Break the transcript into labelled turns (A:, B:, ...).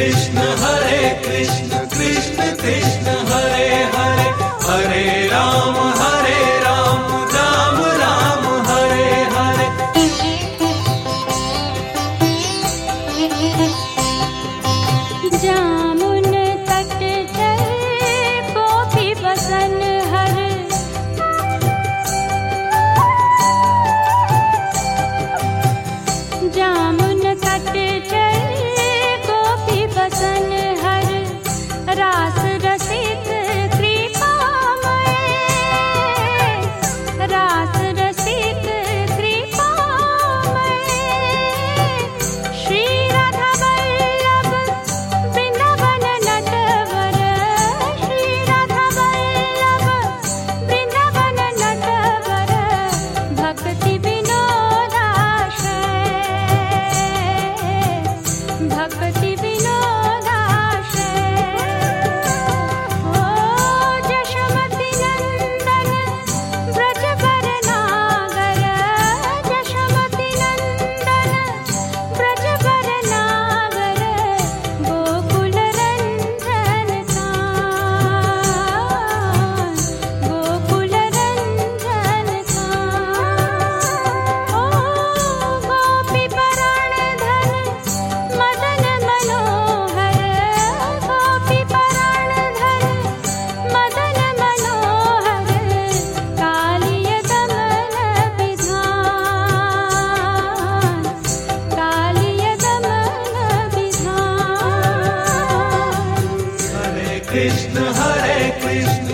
A: कृष्ण कृष्ण कृष्ण हरे हरे, हरे राम राम राम हरे हरे।
B: जामुन तट चल गोपी बसन हर, जामुन तट चल गोपी बसन हर, रास रसित कृपामय, रास रसित कृपामय, श्री राधा वल्लभ वृंदावन नटवर, श्री राधा वल्लभ वृंदावन नटवर, भक्ति विनोदाशय, भक्ति विनोदाशय। ओ जशमति नंदन ब्रजवर नागर, जशमति नंदन ब्रजवर नागर, गोकुल रंजन कान, गोकुल रंजन कान। ओ गोपी परण धन मदन मनोहर, गोपी परण धन मदन मनोहर, कालिय दमन विधान, कालिय दमन विधान।
A: हरे कृष्ण